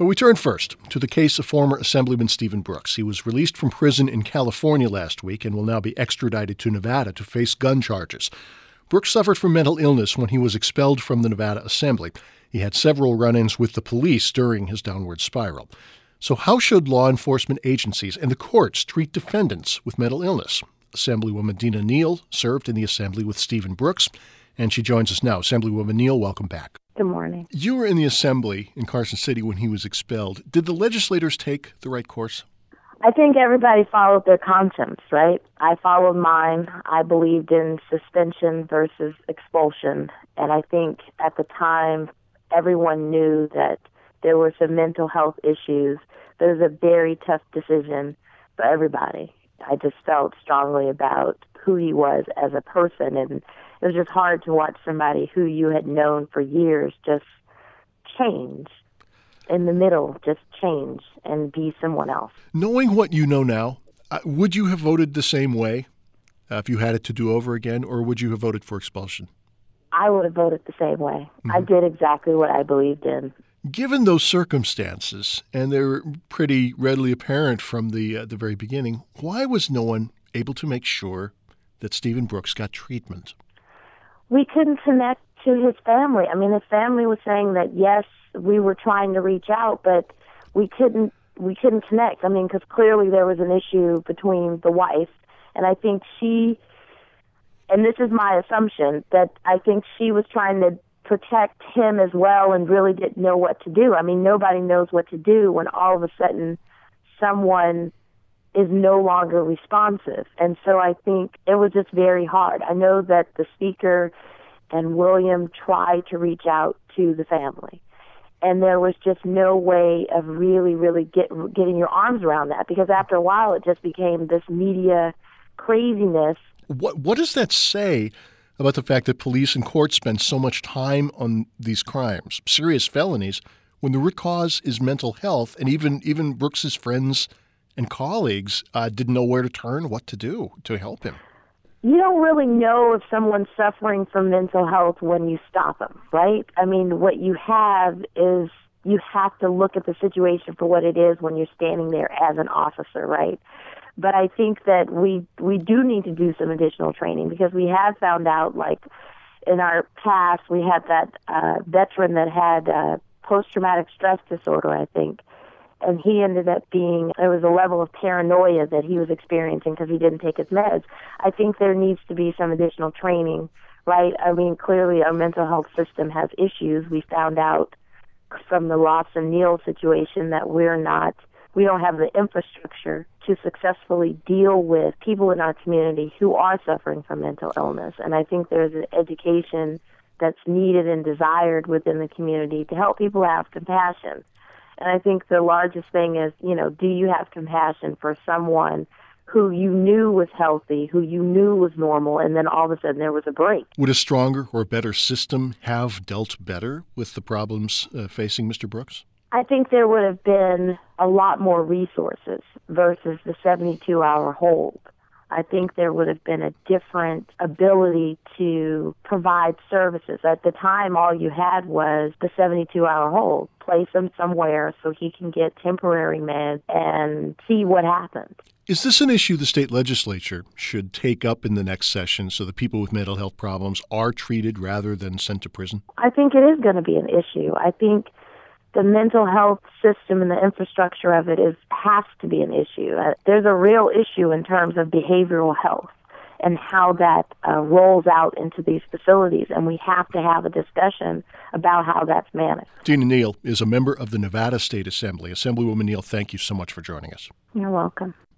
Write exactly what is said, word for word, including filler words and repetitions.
But we turn first to the case of former Assemblyman Stephen Brooks. He was released from prison in California last week and will now be extradited to Nevada to face gun charges. Brooks suffered from mental illness when he was expelled from the Nevada Assembly. He had several run-ins with the police during his downward spiral. So how should law enforcement agencies and the courts treat defendants with mental illness? Assemblywoman Dina Neal served in the Assembly with Stephen Brooks, and she joins us now. Assemblywoman Neal, welcome back. Good morning. You were in the Assembly in Carson City when he was expelled. Did the legislators take the right course? I think everybody followed their conscience, right? I followed mine. I believed in suspension versus expulsion. And I think at the time, everyone knew that there were some mental health issues. It was a very tough decision for everybody. I just felt strongly about who he was as a person, and it was just hard to watch somebody who you had known for years just change in the middle, just change and be someone else. Knowing what you know now, uh, would you have voted the same way uh, if you had it to do over again, or would you have voted for expulsion? I would have voted the same way. Mm-hmm. I did exactly what I believed in. Given those circumstances, and they're pretty readily apparent from the uh, the very beginning, why was no one able to make sure that Stephen Brooks got treatment? We couldn't connect to his family. I mean, his family was saying that, yes, we were trying to reach out, but we couldn't we couldn't connect. I mean, because clearly there was an issue between the wife, and I think she, and this is my assumption, that I think she was trying to protect him as well and really didn't know what to do. I mean, nobody knows what to do when all of a sudden someone is no longer responsive. And so I think it was just very hard. I know that the speaker and William tried to reach out to the family, and there was just no way of really, really get, getting your arms around that, because after a while it just became this media craziness. What What does that say about the fact that police and courts spend so much time on these crimes, serious felonies, when the root cause is mental health, and even even Brooks's friends and colleagues uh, didn't know where to turn, what to do to help him? You don't really know if someone's suffering from mental health when you stop them, right? I mean, what you have is you have to look at the situation for what it is when you're standing there as an officer, right? But I think that we we do need to do some additional training, because we have found out, like, in our past, we had that uh, veteran that had uh, post-traumatic stress disorder, I think, and he ended up being, there was a level of paranoia that he was experiencing because he didn't take his meds. I think there needs to be some additional training, right? I mean, clearly our mental health system has issues. We found out from the Ross and Neal situation that we're not, we don't have the infrastructure to successfully deal with people in our community who are suffering from mental illness. And I think there's an education that's needed and desired within the community to help people have compassion. And I think the largest thing is, you know, do you have compassion for someone who you knew was healthy, who you knew was normal, and then all of a sudden there was a break? Would a stronger or better system have dealt better with the problems uh, facing Mister Brooks? I think there would have been a lot more resources versus the seventy-two hour hold. I think there would have been a different ability to provide services. At the time, all you had was the seventy-two hour hold. Place him somewhere so he can get temporary meds and see what happens. Is this an issue the state legislature should take up in the next session so that people with mental health problems are treated rather than sent to prison? I think it is going to be an issue. I think the mental health system and the infrastructure of it is has to be an issue. Uh, there's a real issue in terms of behavioral health and how that uh, rolls out into these facilities, and we have to have a discussion about how that's managed. Dina Neal is a member of the Nevada State Assembly. Assemblywoman Neal, thank you so much for joining us. You're welcome.